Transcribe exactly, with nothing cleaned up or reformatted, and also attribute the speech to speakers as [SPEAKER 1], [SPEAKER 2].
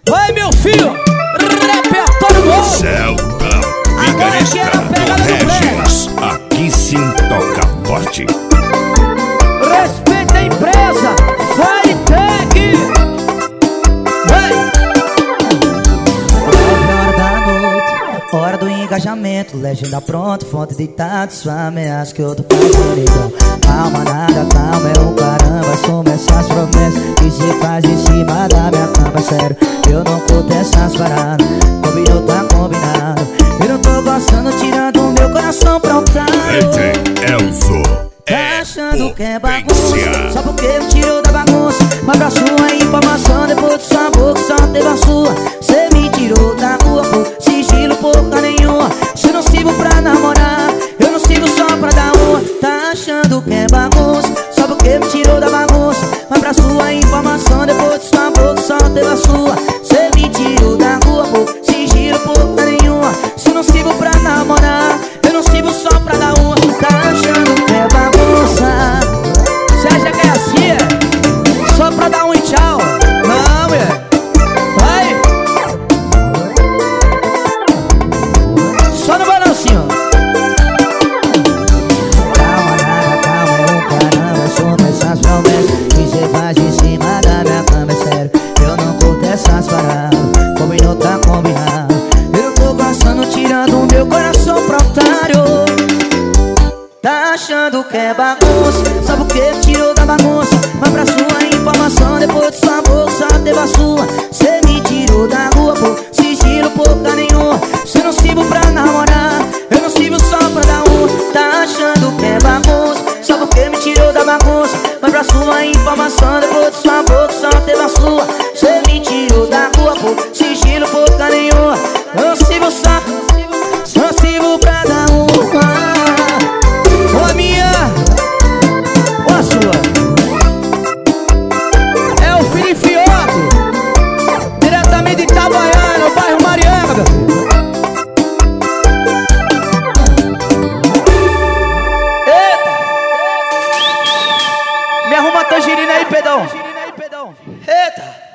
[SPEAKER 1] Vai, meu filho, repertório novo.
[SPEAKER 2] Celta, vigarista do Regis. Aqui sim toca forte.
[SPEAKER 1] Respeita a empresa, vai Tech. Vai.
[SPEAKER 3] Hora da noite, hora do engajamento. Legenda pronta, fonte deitado, sua ameaça que eu tô fazendo então. Calma, nada, calma, é o caramba. Soma essas promessas que cê faz em cima da minha cama. Sério, eu não curto essas paradas. Combinou, tá combinado. Eu não tô gostando, tirando o meu coração pra otário.
[SPEAKER 2] D J Elzo.
[SPEAKER 3] Tá achando que é bagunça, só porque me tirou da bagunça. Mas pra sua informação, depois de sua boca só teve a sua. Cê me tirou da rua por sigilo, porra nenhuma. Se não sirvo pra namorar, eu não sirvo só pra dar uma. Tá achando que é bagunça, só porque me tirou da bagunça. Mas pra sua informação, depois de sua boca só teve a sua. Cê me tirou da rua por sigilo, porra nenhuma. Se não sirvo pra namorar, eu não sirvo só pra dar uma. Tá achando que é bagunça,
[SPEAKER 1] Cê acha que é assim, é? Só pra dar um tchau? Não, é. Vai. Só no balancinho.
[SPEAKER 3] calma, nada, calma, é o caramba. Soma essas promessas que cê faz em cima da minha cama. É sério, eu não curto essas paradas. Combinou, tá combinado. Eu não tô gostando, tirando o meu coração pro otário. Tá achando que é bagunça, só porque tirou da bagunça. Mas pra sua informação, depois de sua boca só teve a sua. Cê me tirou da rua por sigilo, porra nenhuma. Cê não sirvo pra namorar, eu não sirvo só pra dar um. Tá achando que é bagunça, só porque me tirou da bagunça. Mas pra sua informação, depois de sua boca só teve a sua. Cê me tirou da rua por sigilo, porra nenhuma. Eu não sirvo só, só sirvo pra dar uma.
[SPEAKER 1] Ou a minha, ou a sua. É o Felipe Fiotto, diretamente de Itabaiana, no bairro Mariana, meu filho. Eita! Me arruma a tangerina aí, Pedão. Eita!